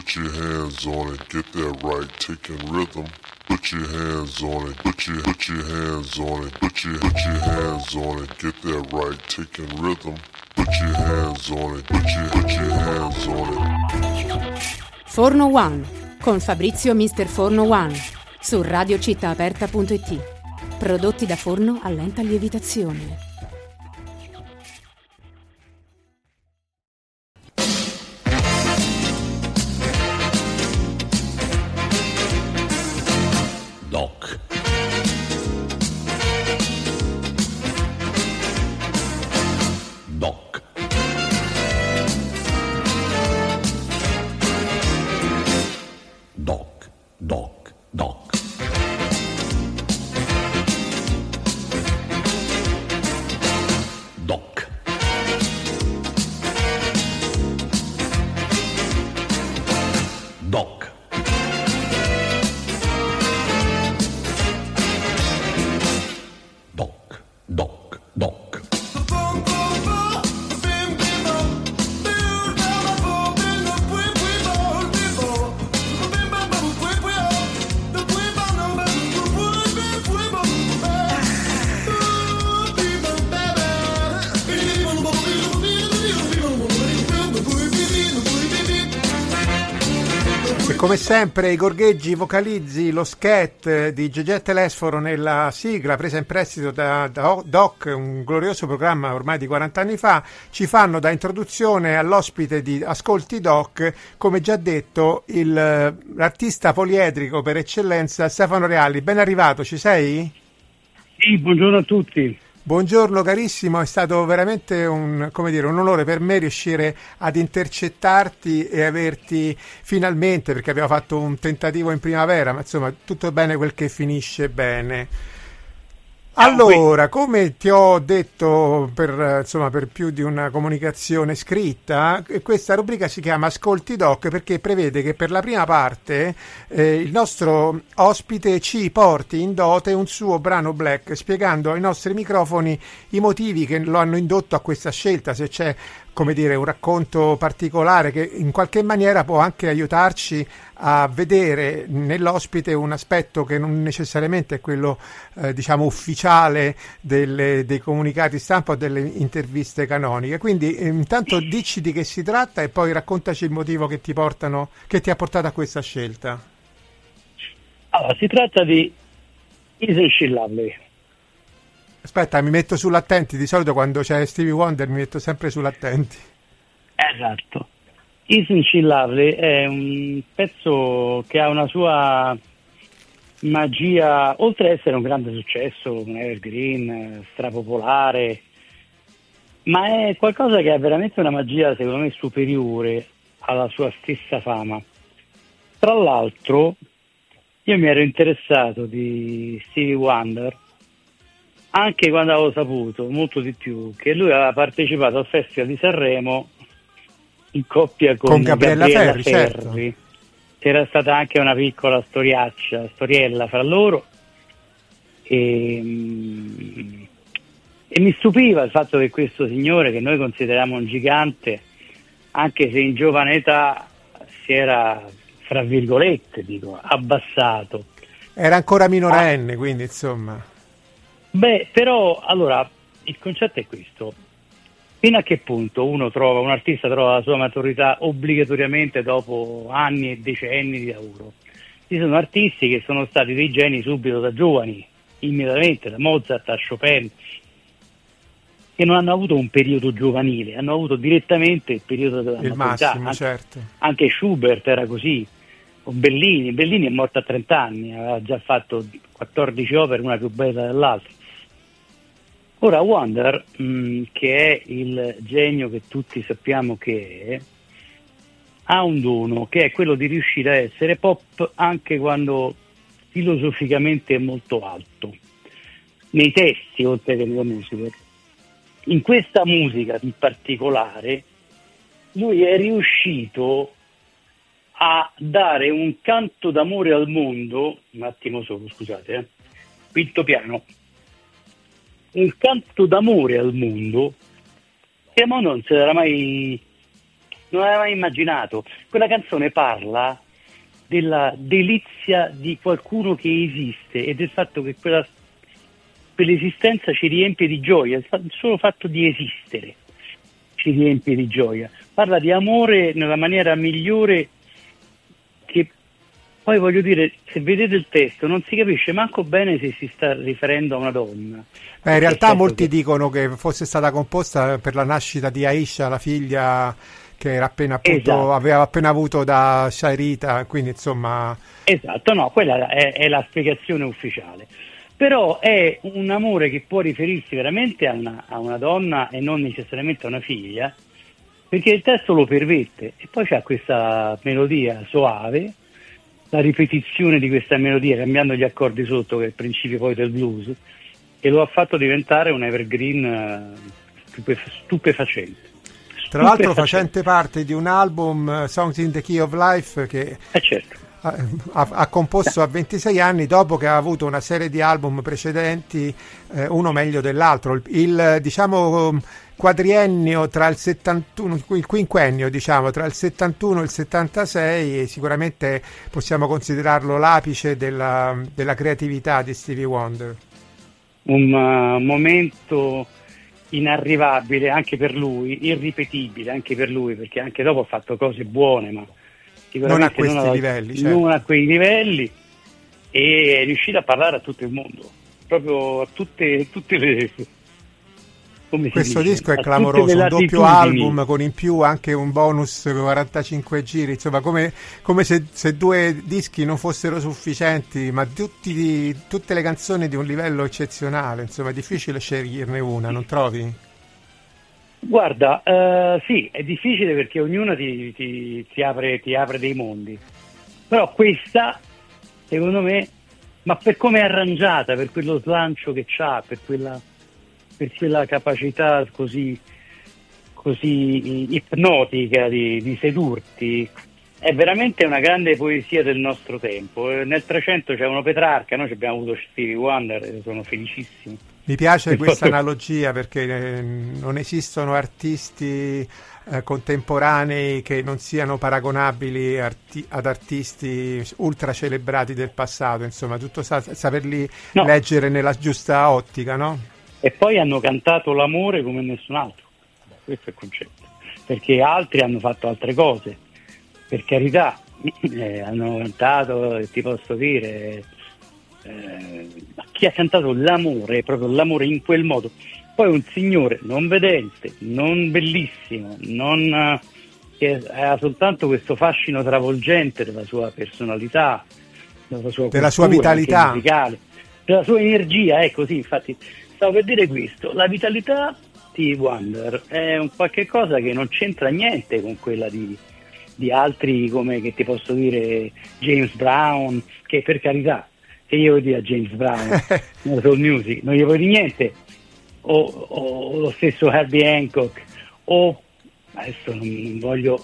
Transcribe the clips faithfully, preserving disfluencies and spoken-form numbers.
Put your hands on it, get that right, taking rhythm. Put your hands on it, put your put your hands on it, put your put your hands on it, get that right, taking rhythm. Put your hands on it, put your put your hands on it. Forno One con Fabrizio mister Forno One su radio città aperta punto it. Prodotti da forno a lenta lievitazione. Come sempre i gorgheggi vocalizzi, lo scat di Gegè Telesforo nella sigla presa in prestito da, da Doc, un glorioso programma ormai di quaranta anni fa, ci fanno da introduzione all'ospite di Ascolti Doc, come già detto, il, l'artista poliedrico per eccellenza Stefano Reali. Ben arrivato, ci sei? Sì, buongiorno a tutti. Buongiorno carissimo, è stato veramente un, come dire, un onore per me riuscire ad intercettarti e averti finalmente, perché abbiamo fatto un tentativo in primavera, ma insomma tutto bene quel che finisce bene. Allora, come ti ho detto per, insomma, per più di una comunicazione scritta, questa rubrica si chiama Ascolti Doc perché prevede che per la prima parte eh, il nostro ospite ci porti in dote un suo brano black, spiegando ai nostri microfoni i motivi che lo hanno indotto a questa scelta, se c'è, come dire, un racconto particolare che in qualche maniera può anche aiutarci a vedere nell'ospite un aspetto che non necessariamente è quello eh, diciamo ufficiale delle, dei comunicati stampa o delle interviste canoniche. Quindi eh, intanto dici di che si tratta e poi raccontaci il motivo che ti portano, che ti ha portato a questa scelta. Allora, si tratta di Isn't She Lovely? Aspetta, mi metto sull'attenti, di solito quando c'è Stevie Wonder mi metto sempre sull'attenti. Esatto. Isn't She Lovely è un pezzo che ha una sua magia, oltre ad essere un grande successo, un evergreen, strapopolare, ma è qualcosa che ha veramente una magia, secondo me, superiore alla sua stessa fama. Tra l'altro, io mi ero interessato di Stevie Wonder anche quando avevo saputo molto di più che lui aveva partecipato al Festival di Sanremo in coppia con, con Gabriella, Gabriella Ferri, Ferri. certo. C'era stata anche una piccola storiaccia, storiella fra loro e, e mi stupiva il fatto che questo signore, che noi consideriamo un gigante, anche se in giovane età si era, fra virgolette dico, abbassato. Era ancora minorenne, ah. quindi insomma. Beh, però, allora, il concetto è questo. Fino a che punto uno trova, un artista trova la sua maturità obbligatoriamente dopo anni e decenni di lavoro? Ci sono artisti che sono stati dei geni subito da giovani, immediatamente, da Mozart a Chopin, che non hanno avuto un periodo giovanile, hanno avuto direttamente il periodo della il maturità. Massimo, anche, certo. Anche Schubert era così, o Bellini. Bellini è morto a trenta anni, aveva già fatto quattordici opere, una più bella dell'altra. Ora Wonder, mh, che è il genio che tutti sappiamo che è, ha un dono che è quello di riuscire a essere pop anche quando filosoficamente è molto alto, nei testi oltre che nella musica. In questa musica in particolare lui è riuscito a dare un canto d'amore al mondo, un attimo solo, scusate, eh, quinto piano, un canto d'amore al mondo che ma non si era mai non aveva mai immaginato. Quella canzone parla della delizia di qualcuno che esiste e del fatto che quella, quell'esistenza ci riempie di gioia, il solo fatto di esistere ci riempie di gioia. Parla di amore nella maniera migliore, che poi voglio dire, se vedete il testo non si capisce manco bene se si sta riferendo a una donna. Beh, in realtà molti che... dicono che fosse stata composta per la nascita di Aisha, la figlia che era appena appunto, esatto. aveva appena avuto da Shairita, quindi insomma... Esatto, no, quella è, è la spiegazione ufficiale. Però è un amore che può riferirsi veramente a una, a una donna e non necessariamente a una figlia, perché il testo lo permette. E poi c'è questa melodia soave, la ripetizione di questa melodia cambiando gli accordi sotto, che è il principio poi del blues, e lo ha fatto diventare un evergreen stupef- stupefacente. Tra l'altro facente parte di un album, uh, Songs in the Key of Life, che eh certo. ha, ha, ha composto a ventisei anni, dopo che ha avuto una serie di album precedenti, eh, uno meglio dell'altro. Il, il diciamo quadriennio tra il settantuno, il quinquennio diciamo tra il settantuno e il settantasei, sicuramente possiamo considerarlo l'apice della, della creatività di Stevie Wonder. Un uh, momento inarrivabile anche per lui, irripetibile anche per lui, perché anche dopo ha fatto cose buone, ma non a questi non a, livelli, certo. non a quei livelli, e è riuscito a parlare a tutto il mondo, proprio a tutte, tutte le... Come Questo dice? disco è a clamoroso, un doppio latitudini. album con in più anche un bonus quarantacinque giri, insomma come, come se, se due dischi non fossero sufficienti, ma tutti, tutte le canzoni di un livello eccezionale, insomma è difficile sceglierne una, non trovi? Guarda, uh, sì, è difficile perché ognuna ti, ti, ti, apre, ti apre dei mondi, però questa, secondo me, ma per come è arrangiata, per quello slancio che c'ha, per quella... per quella capacità così, così ipnotica di, di sedurti, è veramente una grande poesia del nostro tempo. Nel trecento c'è uno Petrarca, noi abbiamo avuto Stevie Wonder, sono felicissimo. Mi piace Il questa fatto... analogia, perché eh, non esistono artisti eh, contemporanei che non siano paragonabili arti- ad artisti ultra celebrati del passato, insomma tutto sa- saperli no. leggere nella giusta ottica, no? E poi hanno cantato l'amore come nessun altro, questo è il concetto, perché altri hanno fatto altre cose, per carità, eh, hanno cantato, ti posso dire, eh, chi ha cantato l'amore, proprio l'amore in quel modo, poi un signore non vedente, non bellissimo, non, che ha soltanto questo fascino travolgente della sua personalità, della sua, della cultura, sua vitalità, musicale, della sua energia, ecco sì, infatti. Stavo per dire questo, la vitalità di Wonder è un qualche cosa che non c'entra niente con quella di, di altri, come che ti posso dire James Brown, che per carità, che io voglio dire a James Brown nella soul music, non gli voglio dire niente, o, o lo stesso Herbie Hancock, o adesso non, non voglio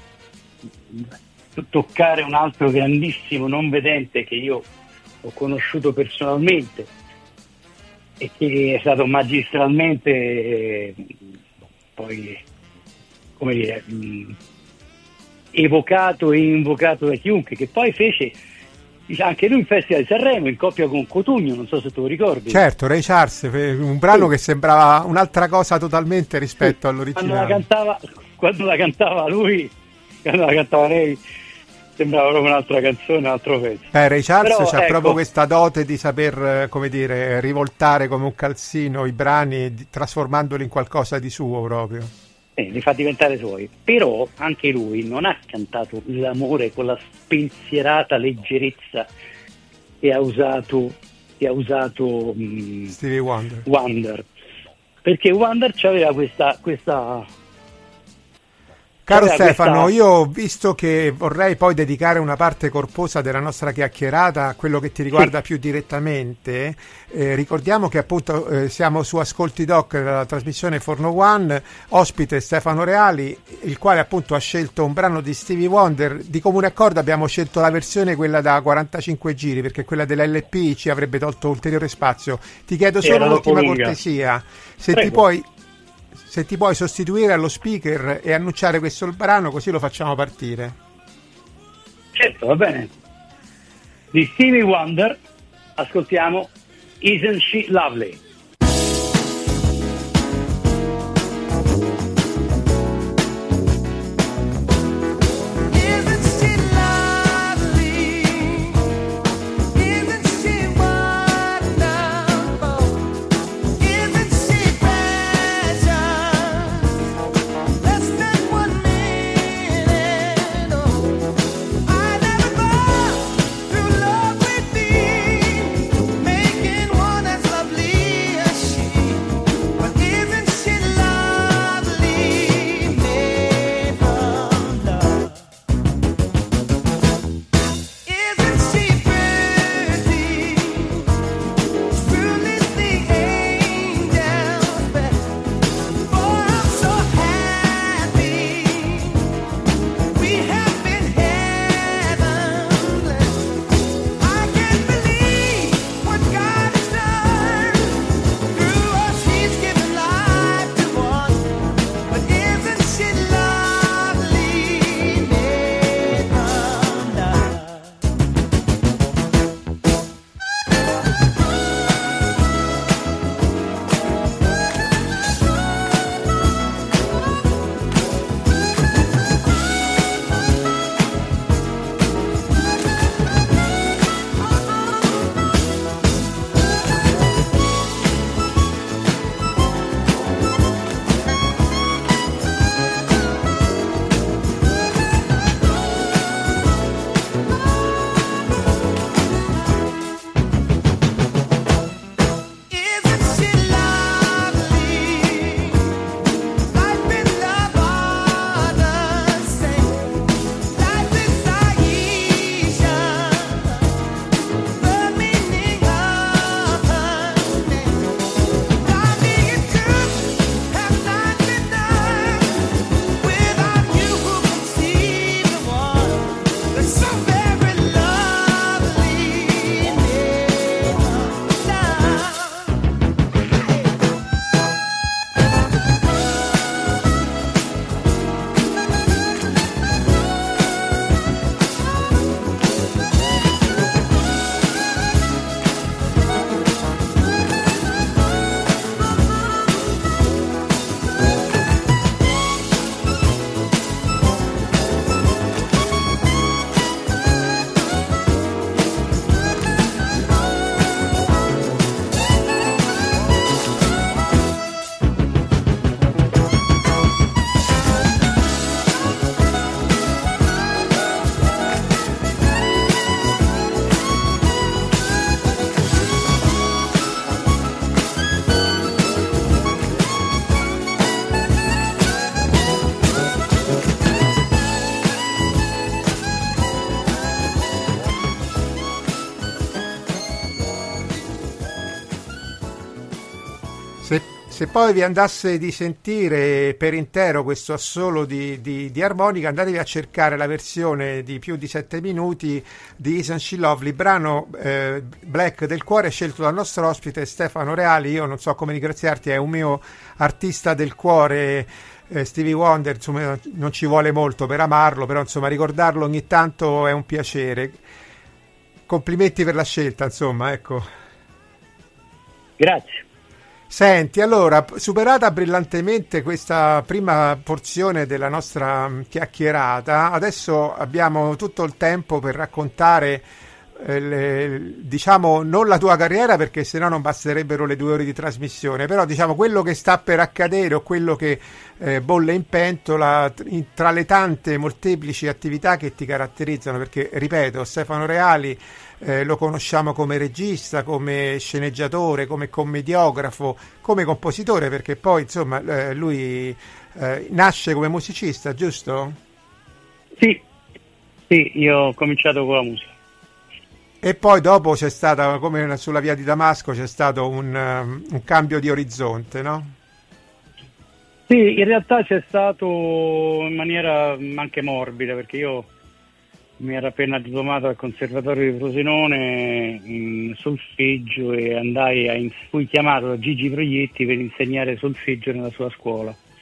toccare un altro grandissimo non vedente che io ho conosciuto personalmente e che è stato magistralmente eh, poi come dire mh, evocato e invocato da chiunque, che poi fece anche lui un festival di Sanremo in coppia con Cotugno, non so se tu lo ricordi. Certo, Ray Charles, un brano sì. che sembrava un'altra cosa totalmente rispetto sì. all'originale. Quando la cantava, quando la cantava lui, quando la cantava lei, sembrava proprio un'altra canzone, un altro pezzo. Eh, Ray Charles Però, c'ha ecco, proprio questa dote di saper, come dire, rivoltare come un calzino i brani, trasformandoli in qualcosa di suo proprio. Eh, li fa diventare suoi. Però anche lui non ha cantato l'amore con la spensierata leggerezza che ha usato, che ha usato mh, Stevie Wonder. Wonder. Perché Wonder c'aveva questa... questa Caro Vabbè, Stefano, questa... io visto che vorrei poi dedicare una parte corposa della nostra chiacchierata a quello che ti riguarda sì. più direttamente, eh, ricordiamo che appunto eh, siamo su Ascolti Doc, la trasmissione Forno One, ospite Stefano Reali, il quale appunto ha scelto un brano di Stevie Wonder. Di comune accordo abbiamo scelto la versione quella da quarantacinque giri, perché quella dell'L P ci avrebbe tolto ulteriore spazio. Ti chiedo solo l'ultima cortesia, se Prego. ti puoi... se ti puoi sostituire allo speaker e annunciare questo brano, così lo facciamo partire. Certo, va bene. Di Stevie Wonder ascoltiamo Isn't She Lovely? Se poi vi andasse di sentire per intero questo assolo di, di, di armonica, andatevi a cercare la versione di più di sette minuti di Isn't She Lovely, brano eh, Black del cuore, scelto dal nostro ospite Stefano Reali. Io non so come ringraziarti, è un mio artista del cuore. eh, Stevie Wonder, insomma, non ci vuole molto per amarlo, però insomma ricordarlo ogni tanto è un piacere. Complimenti per la scelta, insomma, ecco. Grazie. Senti, allora, superata brillantemente questa prima porzione della nostra chiacchierata, adesso abbiamo tutto il tempo per raccontare, eh, le, diciamo, non la tua carriera, perché sennò non basterebbero le due ore di trasmissione, però diciamo quello che sta per accadere o quello che eh, bolle in pentola in, tra le tante molteplici attività che ti caratterizzano, perché, ripeto, Stefano Reali Eh, lo conosciamo come regista, come sceneggiatore, come commediografo, come compositore, perché poi insomma eh, lui eh, nasce come musicista, giusto? Sì, sì, io ho cominciato con la musica. E poi dopo c'è stata, come sulla via di Damasco, c'è stato un, um, un cambio di orizzonte, no? Sì, in realtà c'è stato in maniera anche morbida, perché io mi ero appena diplomato al Conservatorio di Frosinone in solfeggio e andai a, fui chiamato da Gigi Proietti per insegnare solfeggio nella sua scuola.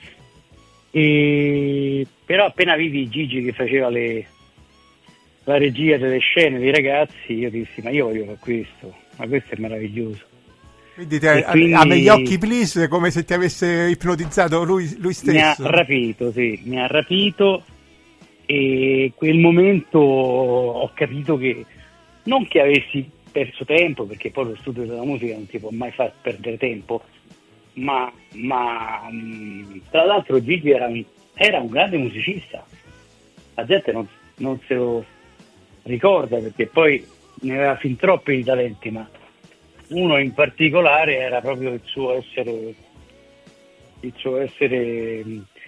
E, però appena vidi Gigi che faceva le, la regia delle scene dei ragazzi, io dissi ma io voglio fare questo, ma questo è meraviglioso. Quindi ti ha, quindi ha negli occhi please, come se ti avesse ipnotizzato lui, lui stesso. Mi ha rapito, sì, mi ha rapito, e quel momento ho capito che non che avessi perso tempo, perché poi lo studio della musica non ti può mai far perdere tempo, ma, ma mh, tra l'altro Gigi era un, era un grande musicista, la gente non, non se lo ricorda perché poi ne aveva fin troppi di talenti, ma uno in particolare era proprio il suo essere il suo essere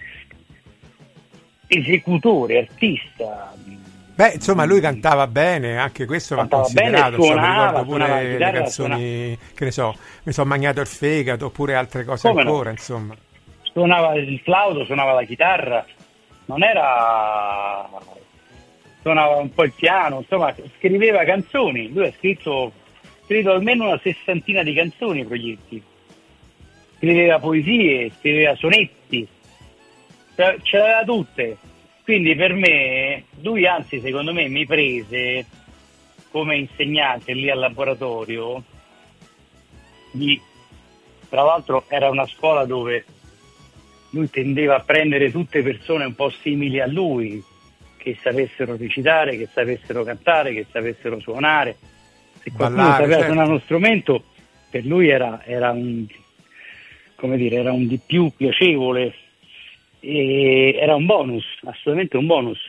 esecutore, artista. Beh, insomma, lui cantava bene, anche questo va considerato. Bene, suonava, insomma, ricordo pure suonava le chitarra, canzoni, suonava. Che ne so, mi sono magnato il fegato, oppure altre cose Come ancora, no? insomma. Suonava il flauto, suonava la chitarra, non era... suonava un po' il piano, insomma, scriveva canzoni. Lui ha scritto, credo, almeno una sessantina di canzoni, Proietti. Scriveva poesie, scriveva sonetti, ce l'aveva tutte. Quindi per me, lui anzi secondo me mi prese come insegnante lì al laboratorio, di, tra l'altro era una scuola dove lui tendeva a prendere tutte persone un po' simili a lui, che sapessero recitare, che sapessero cantare, che sapessero suonare. Se qualcuno Ballare, sapeva certo. suonare uno strumento, per lui era, era un, come dire, era un di più piacevole. E era un bonus, assolutamente un bonus.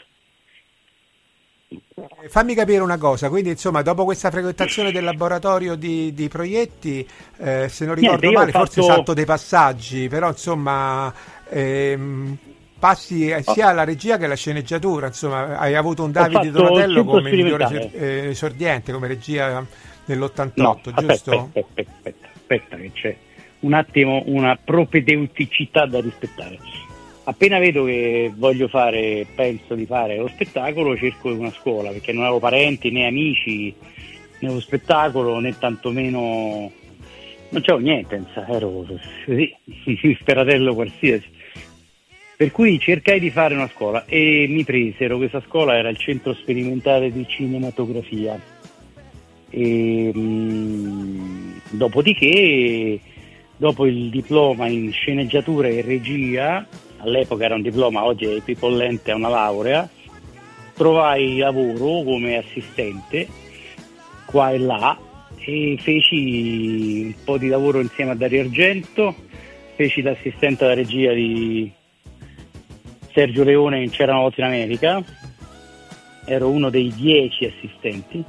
Fammi capire una cosa, quindi insomma dopo questa frequentazione del laboratorio di, di Proietti, eh, se non ricordo Niente, male, fatto... forse salto dei passaggi, però insomma ehm, passi sia alla regia che alla sceneggiatura, insomma hai avuto un Davide Donatello come migliore eh, esordiente, come regia nell'ottantotto, no, giusto? Aspetta, aspetta, aspetta, aspetta che c'è un attimo una propedeuticità da rispettare. Appena vedo che voglio fare, penso di fare lo spettacolo, cerco una scuola, perché non avevo parenti né amici nello spettacolo, né tantomeno, non c'avevo niente, ero così, un speratello qualsiasi. Per cui cercai di fare una scuola e mi presero, questa scuola era il Centro Sperimentale di Cinematografia. E, mh, dopodiché, dopo il diploma in sceneggiatura e regia, all'epoca era un diploma, oggi è equipollente a una laurea, trovai lavoro come assistente qua e là e feci un po' di lavoro insieme a Dario Argento, feci l'assistente alla regia di Sergio Leone in C'era una volta in America, ero uno dei dieci assistenti.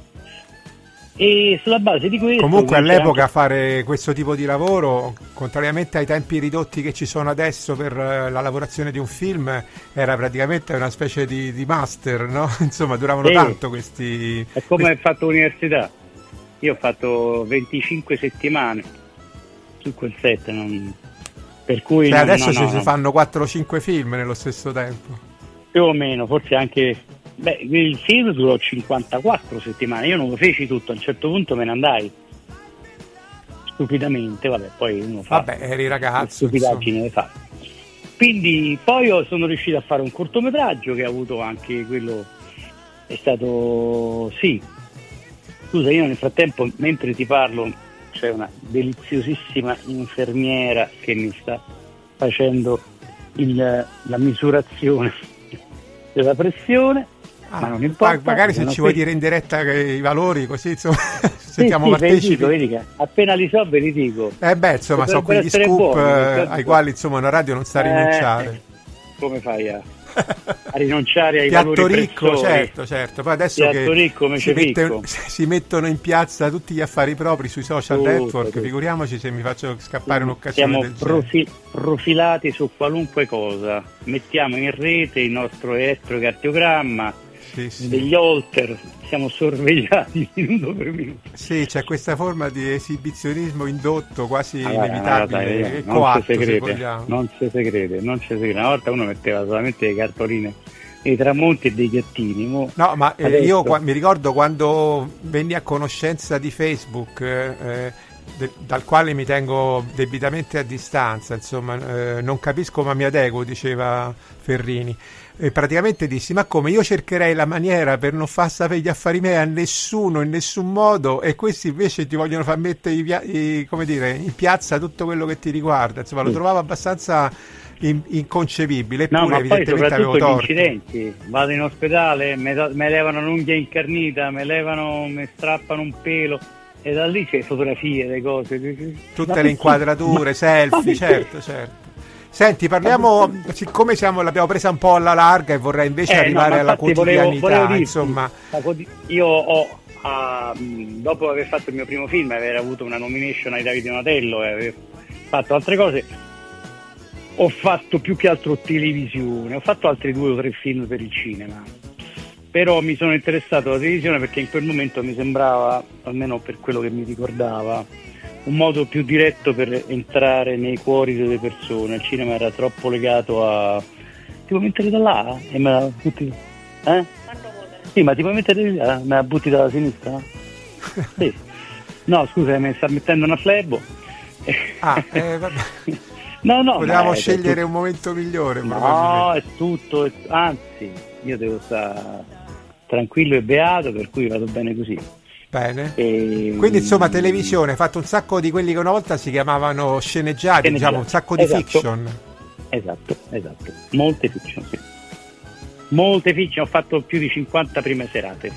E sulla base di questo, comunque all'epoca anche... fare questo tipo di lavoro, contrariamente ai tempi ridotti che ci sono adesso per la lavorazione di un film, era praticamente una specie di, di master, no? Insomma, duravano sì. tanto questi... È come questi... hai fatto l'università. Io ho fatto venticinque settimane su quel set, non... per cui cioè, non, adesso no, ci no, si no. fanno quattro o cinque film nello stesso tempo. Più o meno, forse anche... Beh, il film durò cinquantaquattro settimane, io non lo feci tutto, a un certo punto me ne andai. Stupidamente, vabbè, poi uno fa... Vabbè, eri ragazzo, stupidaggini le fa. Quindi poi io sono riuscito a fare un cortometraggio che ha avuto anche quello... È stato... sì. Scusa, io nel frattempo, mentre ti parlo, c'è una deliziosissima infermiera che mi sta facendo il, la misurazione della pressione. Ah, ma non importa, magari se ci vuoi dire in diretta che i valori, così insomma sentiamo sì, sì, partecipi. Dico, vedi che appena li so ve li dico. Eh beh, insomma, sono quegli scoop buoni, eh, ai quali insomma una radio non sa rinunciare. Eh, come fai a, a rinunciare ai Piatto valori ricco, prezzori? certo, certo. Poi adesso Piatto che ricco, si, mette, ricco. si mettono in piazza tutti gli affari propri sui social Tutto, network, tutto. Figuriamoci se mi faccio scappare un'occasione Siamo del genere. profi- profilati su qualunque cosa, mettiamo in rete il nostro elettrocardiogramma, Sì, sì. degli holter, siamo sorvegliati minuto per minuto. Sì, c'è questa forma di esibizionismo indotto, quasi Allora, inevitabile dai, e non coatto, ci si se crede, vogliamo. non ci si crede, non ci si crede. Una volta uno metteva solamente le cartoline, dei tramonti e dei gattini. Mo No, ma eh, adesso... io qua, mi ricordo quando venni a conoscenza di Facebook, eh, de, dal quale mi tengo debitamente a distanza, insomma, eh, non capisco ma mi adeguo, diceva Ferrini. E praticamente dissi: ma come, io cercherei la maniera per non far sapere gli affari miei a nessuno in nessun modo, e questi invece ti vogliono far mettere i, i, come dire, in piazza tutto quello che ti riguarda. Insomma, lo trovavo abbastanza in, inconcepibile. Eppure, no, ma poi evidentemente avevo soprattutto torto. gli incidenti, vado in ospedale, mi levano un'unghia incarnita, mi levano, mi strappano un pelo, e da lì c'è fotografie, le cose, tutte ma le inquadrature, ma, selfie, ma certo, certo. Senti, parliamo, siccome siamo, l'abbiamo presa un po' alla larga e vorrei invece eh, arrivare no, alla quotidianità, volevo, volevo dirti, insomma. Io ho, uh, dopo aver fatto il mio primo film, aver avuto una nomination ai Davide Donatello e aver fatto altre cose, ho fatto più che altro televisione, ho fatto altri due o tre film per il cinema, però mi sono interessato alla televisione perché in quel momento mi sembrava, almeno per quello che mi ricordava, un modo più diretto per entrare nei cuori delle persone. Il cinema era troppo legato a ti puoi mettere da là e me la butti, eh? Sì, ma ti puoi mettere da là, me la butti dalla sinistra? Sì. No, scusa, mi sta mettendo una flebo. Ah, eh, vabbè. No, no, potevamo è, scegliere è un momento migliore. No, è tutto, è, anzi, io devo stare tranquillo e beato, per cui vado bene così. Bene. E... Quindi insomma televisione, hai fatto un sacco di quelli che una volta si chiamavano sceneggiati, sceneggiati. diciamo un sacco di esatto. fiction. Esatto, esatto. Molte fiction, sì. Molte fiction, ho fatto più di cinquanta prime serate.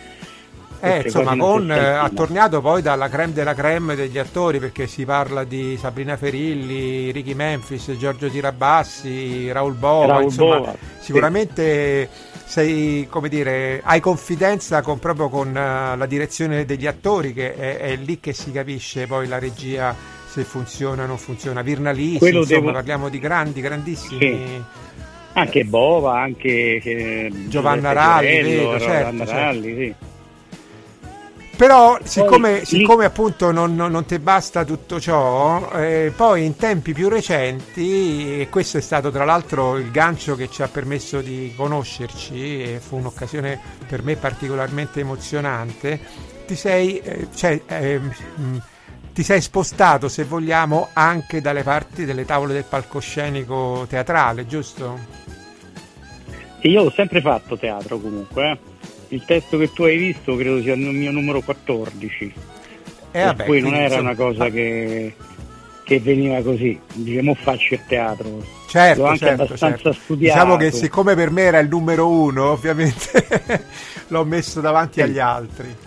Eh, insomma, con eh, attorniato poi dalla creme della creme degli attori, perché si parla di Sabrina Ferilli, Ricky Memphis, Giorgio Tirabassi, Raul Bova, Raul insomma, Bova, sicuramente sì. Sei, come dire, hai confidenza con, proprio con uh, la direzione degli attori, che è, è lì che si capisce poi la regia, se funziona o non funziona. Virnalisi, Quello insomma, devo... parliamo di grandi, grandissimi. Sì. Anche Bova, anche eh, Giovanna Ralli, Fiorello, vedo, certo, Giovanna certo. Ralli, sì. Però siccome, poi, siccome lì... appunto non, non, non ti basta tutto ciò, eh, poi in tempi più recenti, e questo è stato tra l'altro il gancio che ci ha permesso di conoscerci, e fu un'occasione per me particolarmente emozionante, ti sei, eh, cioè, eh, mh, ti sei spostato, se vogliamo, anche dalle parti delle tavole del palcoscenico teatrale, giusto? E io ho sempre fatto teatro comunque, eh. Il testo che tu hai visto credo sia il mio numero quattordici, eh, per vabbè, cui non era insomma... una cosa che, che veniva così, diciamo faccio il teatro, certo, l'ho anche certo, abbastanza certo. studiato. Diciamo che siccome per me era il numero uno, ovviamente l'ho messo davanti sì. agli altri.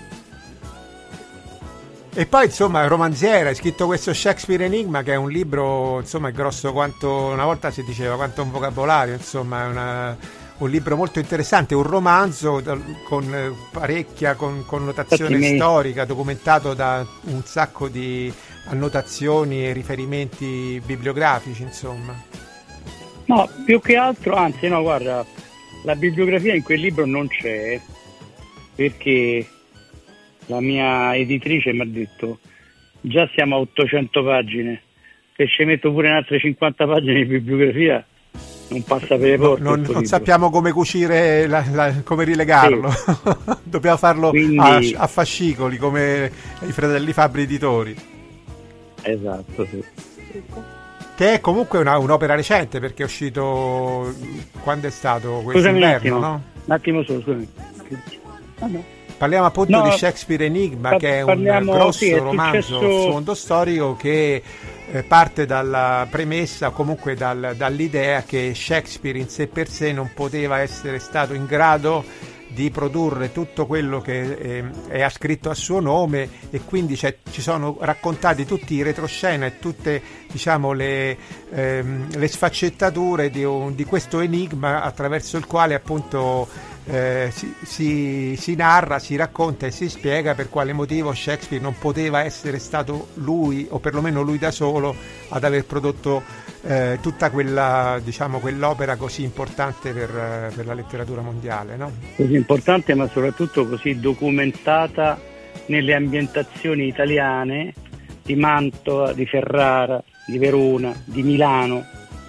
E poi insomma romanziera, hai scritto questo Shakespeare Enigma, che è un libro, insomma, è grosso quanto, una volta si diceva, quanto un vocabolario, insomma, è una... un libro molto interessante, un romanzo con parecchia con connotazione miei... storica, documentato da un sacco di annotazioni e riferimenti bibliografici, insomma. No, più che altro, anzi no, guarda, la bibliografia in quel libro non c'è, perché la mia editrice mi ha detto già siamo a ottocento pagine, se ci metto pure in altre cinquanta pagine di bibliografia non passa per le porte. No, non, non sappiamo come cucire, la, la, come rilegarlo. Sì. Dobbiamo farlo Quindi... a, a fascicoli, come i fratelli Fabbri editori. Esatto, sì. Che è comunque una, un'opera recente, perché è uscito quando è stato quest'inverno, no? Un attimo solo, scusami. Ah, no. Parliamo appunto no, di Shakespeare Enigma, pa- che è parliamo, un grosso sì, è romanzo successo... sfondo storico che eh, parte dalla premessa, comunque dal, dall'idea che Shakespeare in sé per sé non poteva essere stato in grado di produrre tutto quello che eh, è scritto a suo nome, e quindi ci sono raccontati tutti i retroscena e tutte, diciamo, le, ehm, le sfaccettature di, un, di questo enigma attraverso il quale appunto eh, si, si, si narra, si racconta e si spiega per quale motivo Shakespeare non poteva essere stato lui, o perlomeno lui da solo, ad aver prodotto eh, tutta quella, diciamo, quell'opera così importante per, per la letteratura mondiale, no? Così importante, ma soprattutto così documentata nelle ambientazioni italiane di Mantova, di Ferrara, di Verona, di Milano,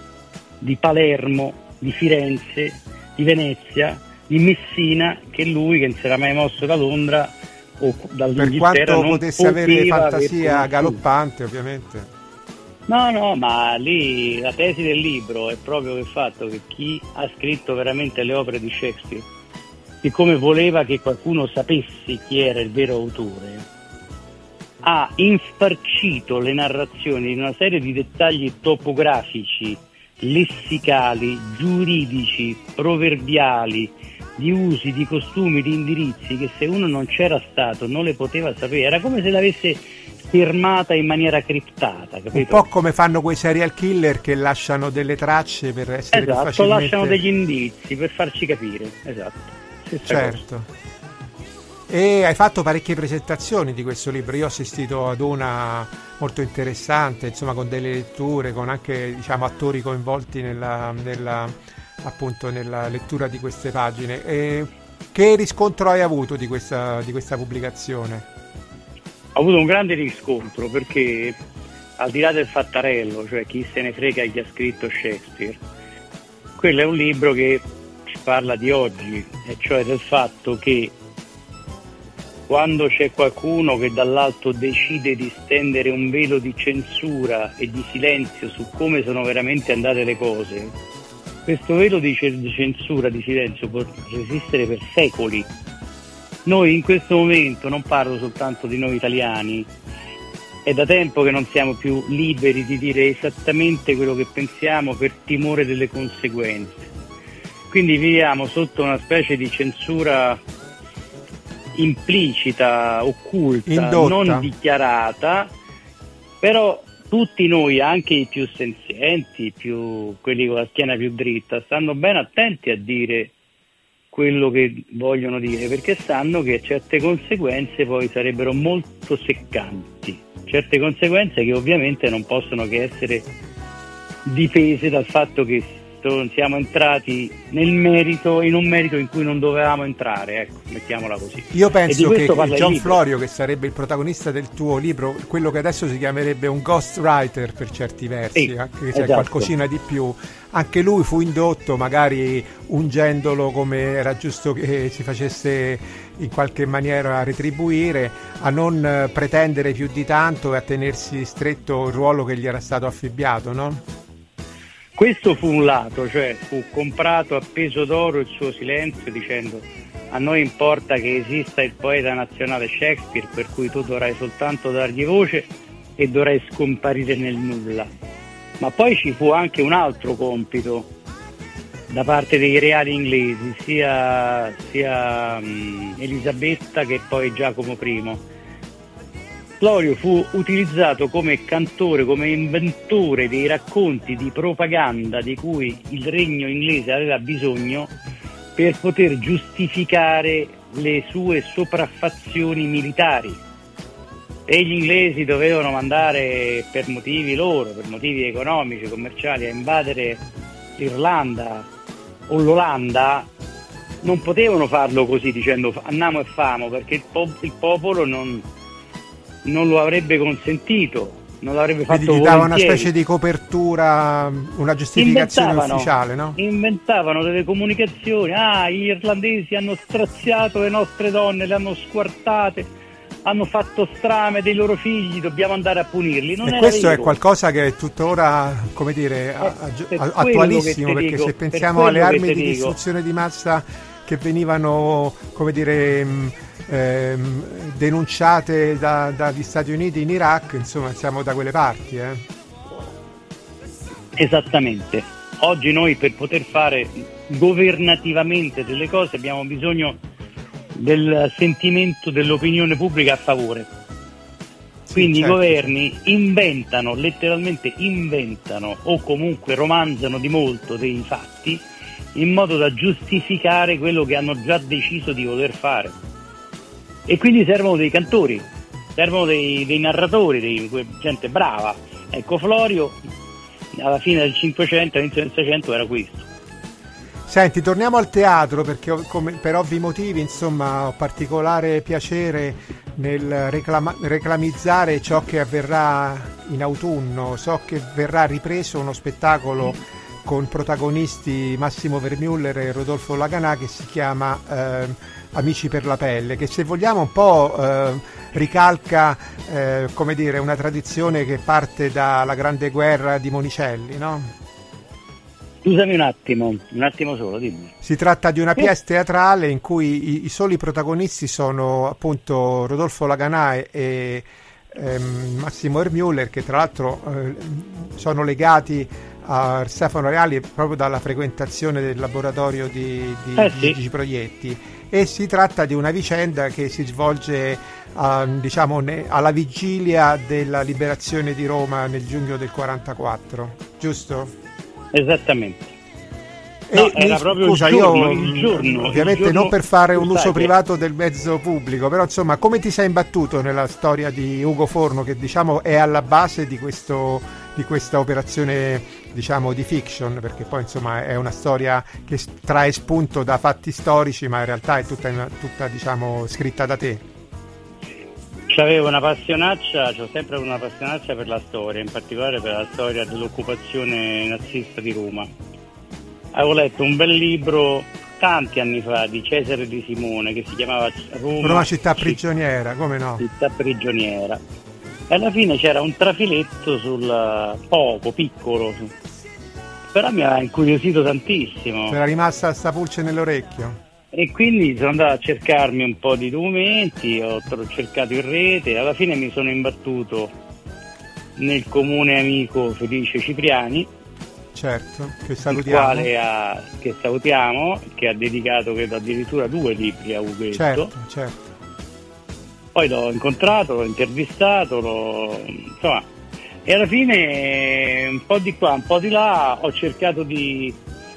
di Palermo, di Firenze, di Venezia, di Messina, che lui, che non si era mai mosso da Londra, o per dall'Inghilterra quanto non potesse avere poteva fantasia aver galoppante, ovviamente. No, no, ma lì la tesi del libro è proprio il fatto che chi ha scritto veramente le opere di Shakespeare, siccome voleva che qualcuno sapesse chi era il vero autore, ha infarcito le narrazioni di una serie di dettagli topografici, lessicali, giuridici, proverbiali, di usi, di costumi, di indirizzi che se uno non c'era stato non le poteva sapere. Era come se l'avesse firmata in maniera criptata, capito? Un po' come fanno quei serial killer che lasciano delle tracce per essere esatto, più facilmente... lasciano degli indizi per farci capire. Esatto. Stessa certo. cosa. E hai fatto parecchie presentazioni di questo libro. Io ho assistito ad una molto interessante, insomma, con delle letture, con anche, diciamo, attori coinvolti nella, nella appunto nella lettura di queste pagine. E che riscontro hai avuto di questa, di questa pubblicazione? Ho avuto un grande riscontro, perché al di là del fattarello, cioè chi se ne frega chi ha scritto Shakespeare, quello è un libro che ci parla di oggi, e cioè del fatto che quando c'è qualcuno che dall'alto decide di stendere un velo di censura e di silenzio su come sono veramente andate le cose, questo velo di censura, di silenzio, può resistere per secoli. Noi in questo momento, non parlo soltanto di noi italiani, è da tempo che non siamo più liberi di dire esattamente quello che pensiamo per timore delle conseguenze. Quindi viviamo sotto una specie di censura implicita, occulta, indotta, non dichiarata, però tutti noi, anche i più senzienti, più, quelli con la schiena più dritta, stanno ben attenti a dire quello che vogliono dire, perché sanno che certe conseguenze poi sarebbero molto seccanti, certe conseguenze che ovviamente non possono che essere difese dal fatto che siamo entrati nel merito, in un merito in cui non dovevamo entrare, ecco, mettiamola così. Io penso che John il Florio, che sarebbe il protagonista del tuo libro, quello che adesso si chiamerebbe un ghostwriter per certi versi, sì, anche se esatto, è qualcosina di più, anche lui fu indotto, magari ungendolo come era giusto che si facesse in qualche maniera retribuire, a non pretendere più di tanto e a tenersi stretto il ruolo che gli era stato affibbiato, no? Questo fu un lato, cioè fu comprato a peso d'oro il suo silenzio, dicendo: a noi importa che esista il poeta nazionale Shakespeare, per cui tu dovrai soltanto dargli voce e dovrai scomparire nel nulla. Ma poi ci fu anche un altro compito da parte dei reali inglesi, sia, sia um, Elisabetta che poi Giacomo primo. Florio fu utilizzato come cantore, come inventore dei racconti di propaganda di cui il regno inglese aveva bisogno per poter giustificare le sue sopraffazioni militari. E gli inglesi dovevano mandare, per motivi loro, per motivi economici, commerciali, a invadere l'Irlanda o l'Olanda. Non potevano farlo così dicendo andiamo e famo, perché il, po- il popolo non... non lo avrebbe consentito, non l'avrebbe fatto volentieri. Gli dava una specie di copertura, una giustificazione inventavano, ufficiale, no? Inventavano delle comunicazioni, ah, gli irlandesi hanno straziato le nostre donne, le hanno squartate, hanno fatto strame dei loro figli, dobbiamo andare a punirli. Non e era questo vero. È qualcosa che è tuttora, come dire, a, eh, a, attualissimo, perché dico, se pensiamo per alle armi di dico. distruzione di massa che venivano, come dire, mh, ehm, denunciate da, dagli Stati Uniti in Iraq, insomma siamo da quelle parti, eh. Esattamente. Oggi noi, per poter fare governativamente delle cose, abbiamo bisogno del sentimento dell'opinione pubblica a favore. Sì, quindi certo, i governi inventano, letteralmente inventano o comunque romanzano di molto dei fatti in modo da giustificare quello che hanno già deciso di voler fare. E quindi servono dei cantori, servono dei, dei narratori, dei, gente brava. Ecco, Florio alla fine del Cinquecento, all'inizio del Seicento era questo. Senti, torniamo al teatro, perché ho, come, per ovvi motivi, insomma, ho particolare piacere nel reclama, reclamizzare ciò che avverrà in autunno. So che verrà ripreso uno spettacolo con protagonisti Massimo Vermüller e Rodolfo Laganà che si chiama eh, Amici per la pelle, che se vogliamo un po' eh, ricalca eh, come dire una tradizione che parte dalla Grande Guerra di Monicelli, no? Scusami un attimo, un attimo solo, dimmi. Si tratta di una pièce teatrale in cui i, i soli protagonisti sono appunto Rodolfo Laganà e ehm, Massimo Ermüller, che tra l'altro eh, sono legati a Stefano Reali proprio dalla frequentazione del laboratorio di, di, eh, di sì. Gigi Proietti, e si tratta di una vicenda che si svolge uh, diciamo ne, alla vigilia della liberazione di Roma nel giugno del quarantaquattro, giusto? Esattamente. E no, era mi, proprio scusa, il giorno, io il giorno, ovviamente il giorno, non per fare un uso sai, privato del mezzo pubblico, però insomma, come ti sei imbattuto nella storia di Ugo Forno, che diciamo è alla base di questo di questa operazione, diciamo, di fiction, perché poi insomma è una storia che trae spunto da fatti storici, ma in realtà è tutta, tutta diciamo scritta da te. C'avevo una passionaccia, c'ho sempre una passionaccia per la storia, in particolare per la storia dell'occupazione nazista di Roma. Avevo letto un bel libro tanti anni fa di Cesare Di Simone che si chiamava Roma, Roma città prigioniera, come no? Città prigioniera. E alla fine c'era un trafiletto sul poco, piccolo, però mi ha incuriosito tantissimo. C'era rimasta sta pulce nell'orecchio. E quindi sono andato a cercarmi un po' di documenti, ho cercato in rete, alla fine mi sono imbattuto nel comune amico Felice Cipriani, certo, che il salutiamo. quale ha, che salutiamo, che ha dedicato credo addirittura due libri a Ughetto. Certo, certo. Poi l'ho incontrato, l'ho intervistato, l'ho, insomma, e alla fine un po' di qua, un po' di là ho cercato di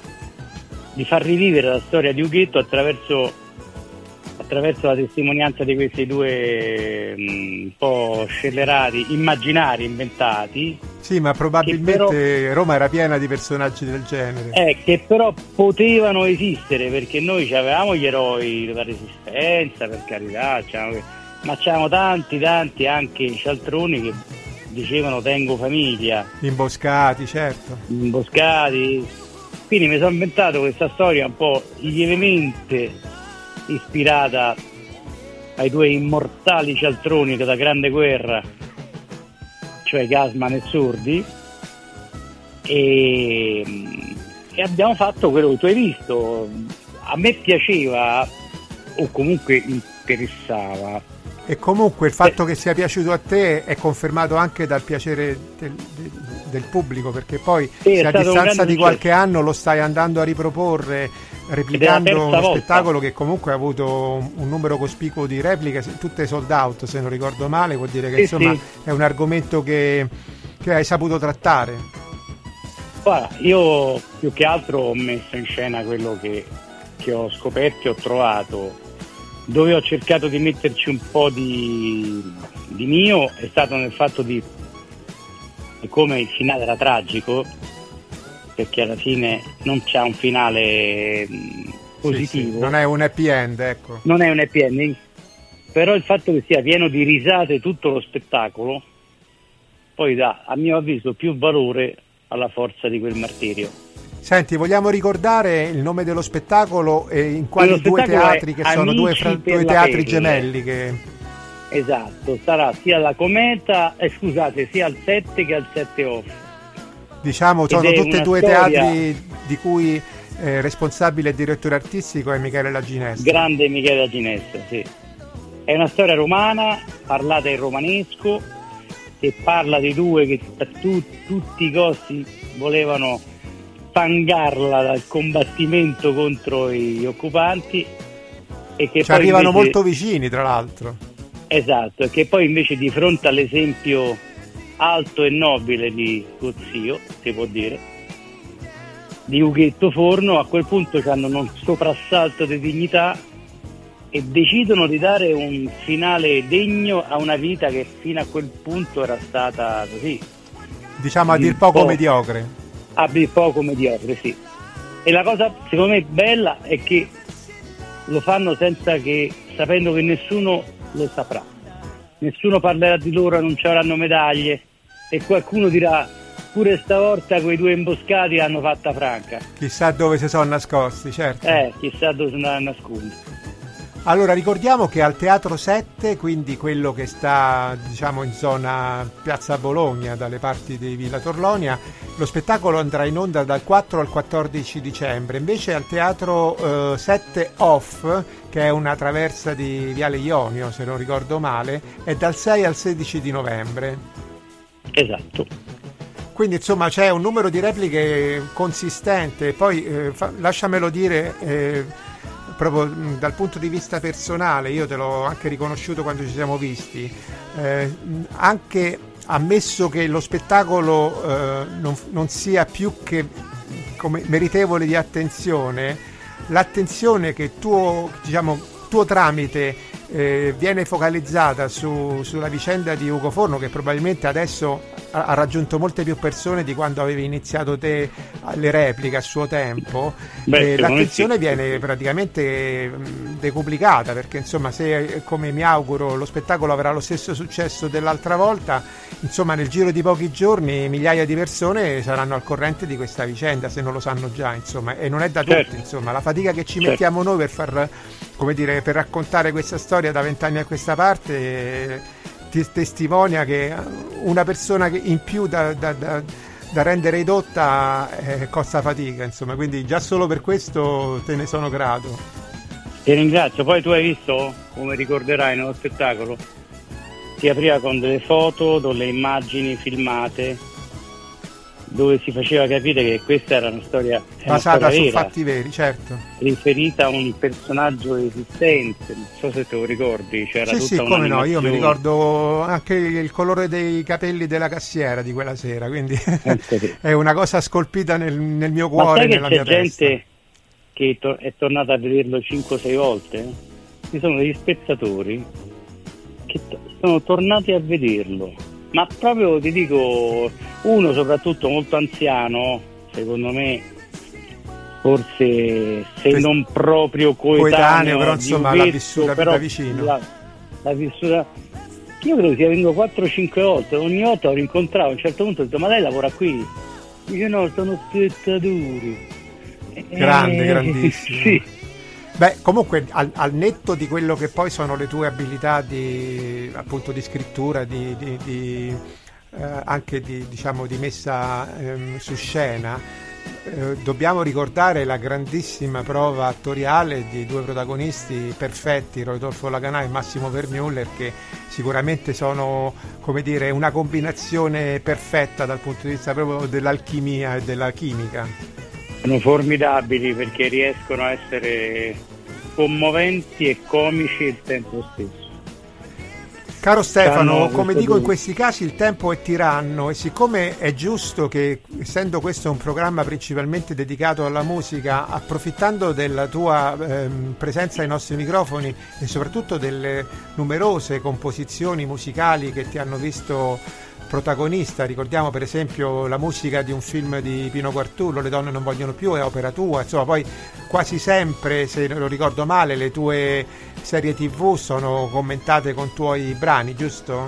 di far rivivere la storia di Ughetto attraverso, attraverso la testimonianza di questi due mh, un po' scellerati, immaginari, inventati. Sì, ma probabilmente però, Roma era piena di personaggi del genere. Eh, che però potevano esistere, perché noi avevamo gli eroi della Resistenza, per carità, ma c'erano tanti, tanti anche cialtroni che dicevano tengo famiglia. Imboscati, certo. Imboscati. Quindi mi sono inventato questa storia un po' lievemente ispirata ai due immortali cialtroni della Grande Guerra, cioè Gassman e Sordi, e, e abbiamo fatto quello che tu hai visto. A me piaceva, o comunque interessava. E comunque il fatto che sia piaciuto a te è confermato anche dal piacere del, del, del pubblico, perché poi sì, se a distanza di qualche successo. anno lo stai andando a riproporre, replicando uno volta. spettacolo che comunque ha avuto un, un numero cospicuo di repliche, tutte sold out se non ricordo male, vuol dire che sì, insomma sì. è un argomento che, che hai saputo trattare. Guarda, io più che altro ho messo in scena quello che, che ho scoperto e ho trovato. Dove ho cercato di metterci un po' di, di mio è stato nel fatto di come il finale era tragico, perché alla fine non c'è un finale mh, positivo. Sì, sì, non è un happy end, ecco. Non è un happy ending, però il fatto che sia pieno di risate tutto lo spettacolo poi dà, a mio avviso, più valore alla forza di quel martirio. Senti, vogliamo ricordare il nome dello spettacolo e in quali due teatri, che sono due, fra, due teatri pelle. gemelli che... Esatto, sarà sia alla Cometa, eh, scusate, sia al sette che al sette off. Diciamo, sono tutti e due storia... teatri di cui eh, responsabile e direttore artistico è Michele La Ginestra. Grande Michele La Ginestra, sì. È una storia romana, parlata in romanesco, che parla di due che a tu, tutti i costi volevano spangarla dal combattimento contro gli occupanti e che ci poi arrivano invece, molto vicini, tra l'altro. Esatto, e che poi invece di fronte all'esempio alto e nobile di suo zio, si può dire, di Ughetto Forno, a quel punto hanno un soprassalto di dignità e decidono di dare un finale degno a una vita che fino a quel punto era stata così, diciamo a dir poco mediocre. A dir poco mediocre, sì. E la cosa secondo me bella è che lo fanno senza che, sapendo che nessuno lo saprà, nessuno parlerà di loro, non ci avranno medaglie e qualcuno dirà pure stavolta quei due imboscati l'hanno fatta franca. Chissà dove si sono nascosti, certo. Eh, chissà dove sono andati a nascondere. Allora ricordiamo che al Teatro sette, quindi quello che sta diciamo in zona Piazza Bologna, dalle parti di Villa Torlonia, lo spettacolo andrà in onda dal quattro al quattordici dicembre. Invece al Teatro eh, sette Off, che è una traversa di Viale Ionio se non ricordo male, è dal sei al sedici di novembre. Esatto. Quindi insomma c'è un numero di repliche consistente. Poi eh, fa, lasciamelo dire, eh, proprio mh, dal punto di vista personale, io te l'ho anche riconosciuto quando ci siamo visti, eh, anche ammesso che lo spettacolo eh, non, non sia più che come meritevole di attenzione, l'attenzione che tuo, diciamo, tuo tramite eh, viene focalizzata su, sulla vicenda di Ugo Forno, che probabilmente adesso ha raggiunto molte più persone di quando avevi iniziato te le repliche a suo tempo. Beh, eh, l'attenzione sì. viene praticamente mh, decuplicata, perché insomma se, come mi auguro, lo spettacolo avrà lo stesso successo dell'altra volta, insomma nel giro di pochi giorni migliaia di persone saranno al corrente di questa vicenda, se non lo sanno già, insomma, e non è da certo. tutti, insomma, la fatica che ci certo. mettiamo noi per far, come dire, per raccontare questa storia da vent'anni a questa parte eh, testimonia che una persona che in più da, da, da, da rendere edotta eh, costa fatica, insomma, quindi già solo per questo te ne sono grato. Ti ringrazio. Poi tu hai visto, come ricorderai nello spettacolo, si apriva con delle foto, delle immagini filmate dove si faceva capire che questa era una storia era basata una storia su vera, fatti veri, certo, riferita a un personaggio esistente. Non so se te lo ricordi, c'era sì tutta sì, come no, io mi un'animazione. ricordo anche il colore dei capelli della cassiera di quella sera, quindi è una cosa scolpita nel, nel mio Ma cuore sai e che nella c'è mia gente testa. che to- è tornata a vederlo cinque sei volte? Ci sono degli spettatori che to- sono tornati a vederlo, ma proprio ti dico, uno soprattutto molto anziano, secondo me forse se Questo- non proprio coetaneo, coetaneo, però di insomma Uvetto, l'ha vissuta però da vicino. l'ha, l'ha vissuta. Io credo sia venuto quattro cinque volte, ogni volta lo rincontravo, a un certo punto ho detto: ma lei lavora qui? Dice: no, sono spettatori. Grande, Eh, grandissimo. Sì. Beh, comunque al, al netto di quello che poi sono le tue abilità di appunto di scrittura, di, di, di eh, anche di diciamo di messa ehm, su scena, eh, dobbiamo ricordare la grandissima prova attoriale di due protagonisti perfetti, Rodolfo Laganà e Massimo Vermeuller, che sicuramente sono, come dire, una combinazione perfetta dal punto di vista proprio dell'alchimia e della chimica. Sono formidabili perché riescono a essere commoventi e comici al tempo stesso. Caro Stefano, Stanno come questo dico in due. questi casi il tempo è tiranno, e siccome è giusto che, essendo questo un programma principalmente dedicato alla musica, approfittando della tua ehm, presenza ai nostri microfoni e soprattutto delle numerose composizioni musicali che ti hanno visto protagonista, ricordiamo per esempio la musica di un film di Pino Quartullo, Le donne non vogliono più, è opera tua, insomma, poi quasi sempre, se non ricordo male, le tue serie tivù sono commentate con tuoi brani, giusto?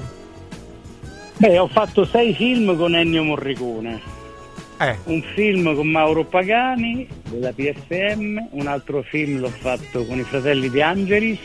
Beh, ho fatto sei film con Ennio Morricone, Eh, un film con Mauro Pagani della P F M, un altro film l'ho fatto con i fratelli De Angelis,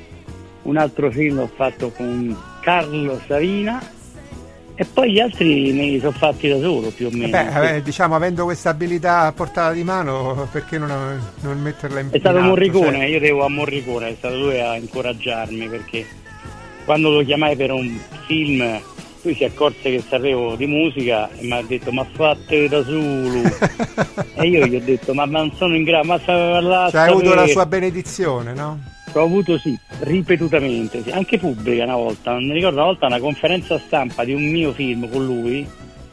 un altro film l'ho fatto con Carlo Savina, e poi gli altri me li sono fatti da solo, più o meno. beh, eh, diciamo, avendo questa abilità a portata di mano, perché non, non metterla in È stato in atto, Morricone, cioè? io devo a Morricone, è stato lui a incoraggiarmi, perché quando lo chiamai per un film lui si accorse che sapevo di musica e mi ha detto: ma fate da solo. E io gli ho detto: ma, ma non sono in grado, ma sapeva parlare. Cioè, hai avuto la sua benedizione, no? L'ho avuto, sì, ripetutamente, sì, anche pubblica una volta. Non mi ricordo, una volta una conferenza stampa di un mio film con lui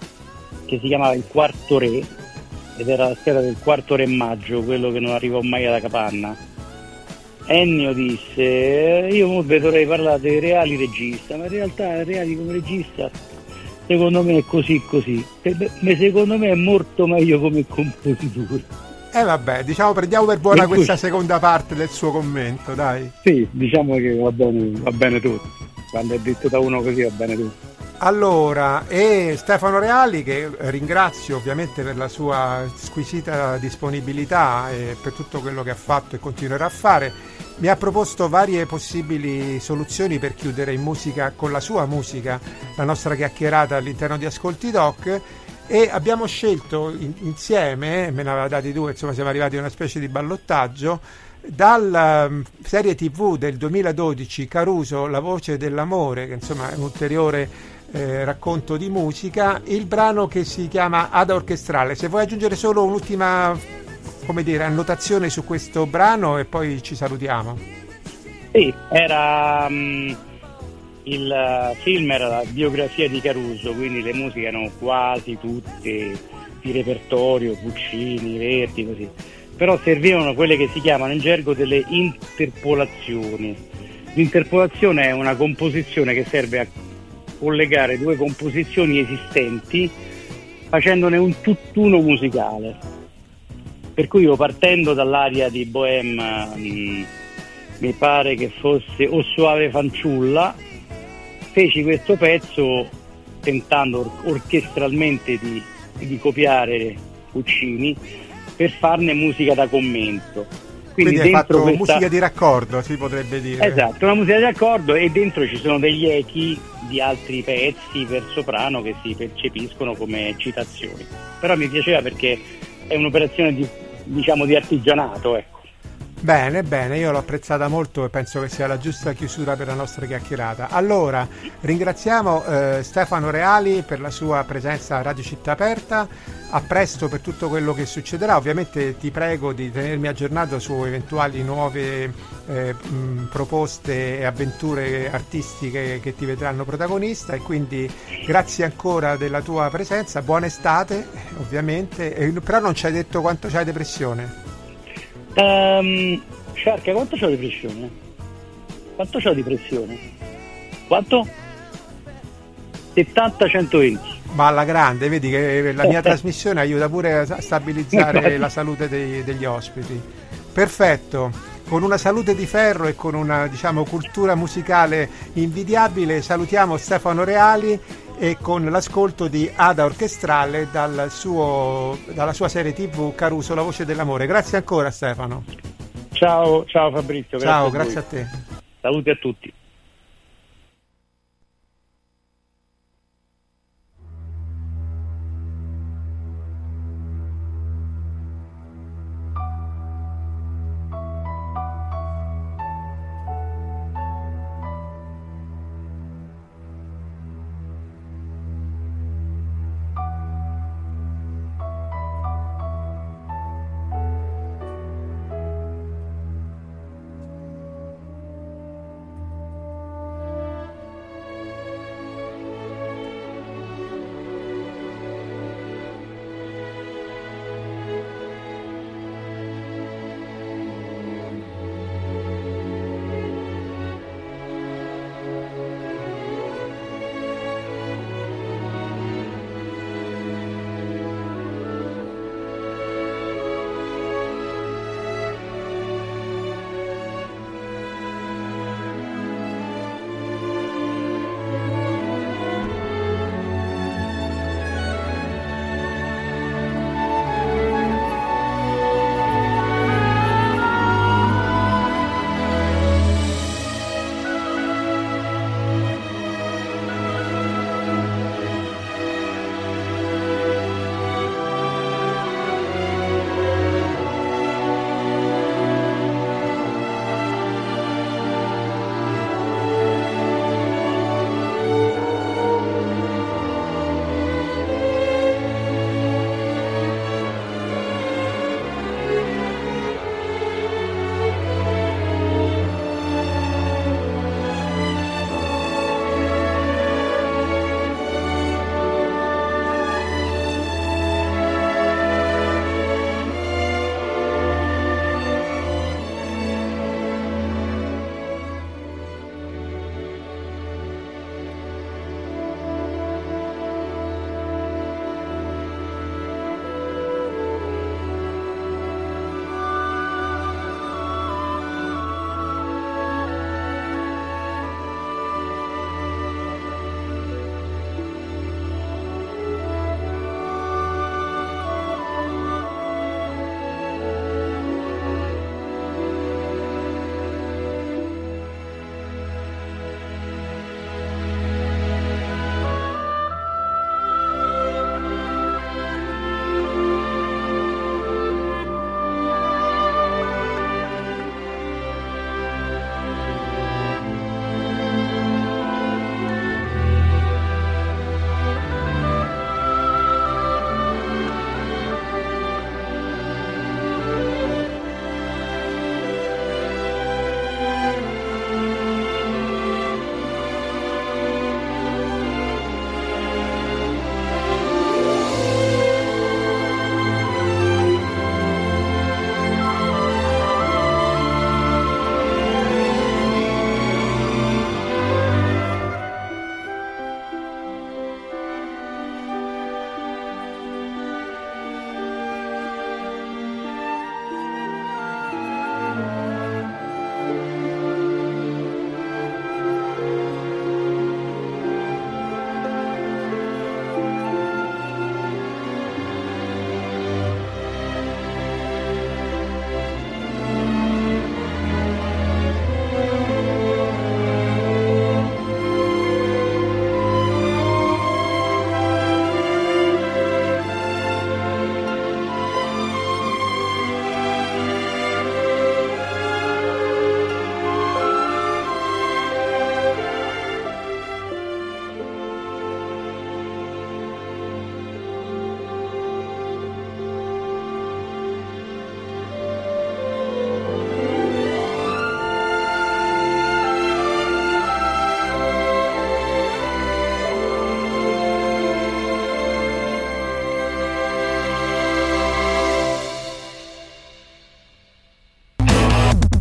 che si chiamava Il Quarto Re, ed era la storia del quarto re maggio, quello che non arrivò mai alla capanna. Ennio disse: io dovrei parlare dei reali regista, ma in realtà reali come regista secondo me è così così, ma secondo me è molto meglio come compositore. Eh vabbè, diciamo, prendiamo per buona Per cui- questa seconda parte del suo commento, dai. Sì, diciamo che va bene, va bene tutto. Quando è detto da uno così va bene tutto. Allora, e Stefano Reali, che ringrazio ovviamente per la sua squisita disponibilità e per tutto quello che ha fatto e continuerà a fare, mi ha proposto varie possibili soluzioni per chiudere in musica, con la sua musica, la nostra chiacchierata all'interno di Ascolti Doc, e abbiamo scelto in, insieme, me ne aveva dati due, insomma siamo arrivati a una specie di ballottaggio, dalla um, serie tivù del duemiladodici Caruso, La voce dell'amore, che insomma è un ulteriore Eh, racconto di musica, il brano che si chiama Ada Orchestrale. Se vuoi aggiungere solo un'ultima, come dire, annotazione su questo brano e poi ci salutiamo. Sì, era um, il film era la biografia di Caruso, quindi le musiche erano quasi tutte di repertorio, Puccini, Verdi, così. Però servivano quelle che si chiamano in gergo delle interpolazioni. L'interpolazione è una composizione che serve a collegare due composizioni esistenti facendone un tutt'uno musicale, per cui io, partendo dall'aria di Bohème, mh, mi pare che fosse O soave fanciulla, feci questo pezzo tentando or- orchestralmente di, di copiare Puccini per farne musica da commento. Quindi, Quindi hai fatto questa... musica di raccordo, si potrebbe dire. Esatto, una musica di raccordo, e dentro ci sono degli echi di altri pezzi per soprano che si percepiscono come citazioni. Però mi piaceva perché è un'operazione di, diciamo, di artigianato, ecco. Bene, bene, io l'ho apprezzata molto e penso che sia la giusta chiusura per la nostra chiacchierata. Allora, ringraziamo eh, Stefano Reali per la sua presenza a Radio Città Aperta. A presto per tutto quello che succederà. Ovviamente ti prego di tenermi aggiornato su eventuali nuove eh, mh, proposte e avventure artistiche che ti vedranno protagonista, e quindi grazie ancora della tua presenza. Buona estate, ovviamente, e, però non ci hai detto quanto c'hai depressione. Um, Sciarca, quanto c'ho di pressione? Quanto c'ho di pressione? Quanto? settanta centoventi. Ma alla grande, vedi che la mia trasmissione aiuta pure a stabilizzare la salute dei, degli ospiti. Perfetto, con una salute di ferro e con una, diciamo, cultura musicale invidiabile, salutiamo Stefano Reali e con l'ascolto di Ada Orchestrale dal suo, dalla sua serie tivù Caruso, La voce dell'amore. Grazie ancora Stefano. Ciao, ciao Fabrizio. Ciao, grazie, grazie a, a te. Saluti a tutti.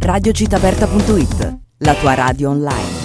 radio città aperta punto it, la tua radio online.